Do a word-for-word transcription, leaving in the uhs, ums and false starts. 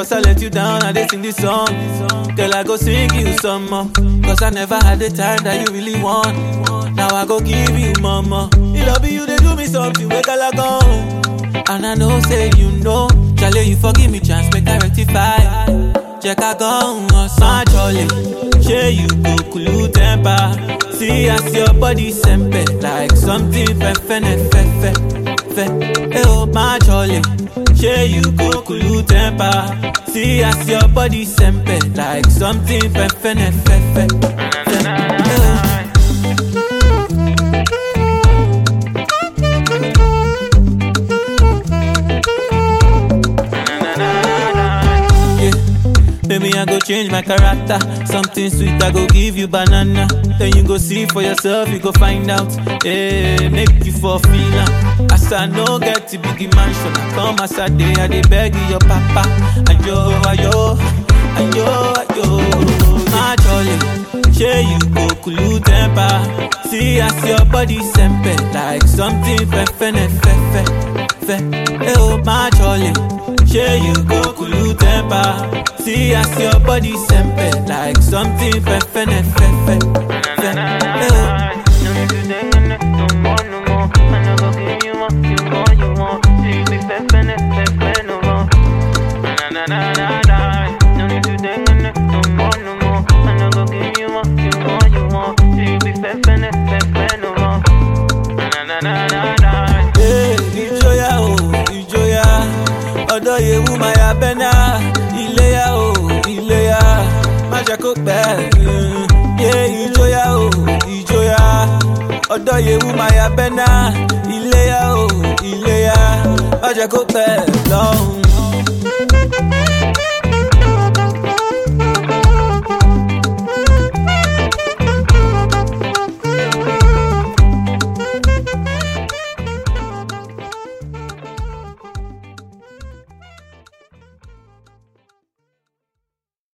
Cause I let you down, I did sing this song. Girl, I go sing you some more. Cause I never had the time that you really want. Now I go give you mama. It love you, they do me something, wake I go. And I know, say you know. Charlie, you forgive me, chance, make I rectify. Check I go on my jolly. Share you go cool temper. See as your body sempe like something fefene fefe fe. Hey oh my jolly. Share you go cool temper. See as your body sempe like something fefene fefe fe. Hey oh. Baby, I go change my character. Something sweet, I go give you banana. Then you go see for yourself, you go find out. Yeah, make you for feeling. As I no get to big mansion, I come as a day, I dey beg your papa. Ayo, ayo, ayo, ayo. My jolly, share you go cool temper. See as your body sempe like something fefene fefe fe. Hey oh, my jolly. Share you go cool temper. See as your body sempe like something fefene fefe fe. Hey oh. No need to think on it, no more, no more. I never give you what you want, you want. You be fefene fefe no more. Na na na na na. No need to think on it, no more, no more. I never give you what you want, you want. You be fefene fefe no more. Na na na na na. Hey, Ijoya oh, Ijoya. Odo yewu maya bena. Ileya oh, Ileya. Maja ko pe. Yeah, Ijoya oh, Ijoya. Odo yewu maya bena. Ileya oh, Ileya. Maja ko pe. Long.